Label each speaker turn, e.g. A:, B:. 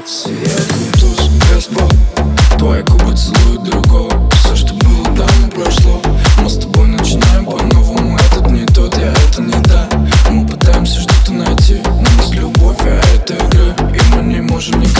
A: Сияет туз, Господь, твои губы целуют другого. Все, что было давно прошло. Мы с тобой начинаем по-новому. Этот не тот, я это не та. Мы пытаемся что-то найти, но есть любовь, а это игра. И мы не можем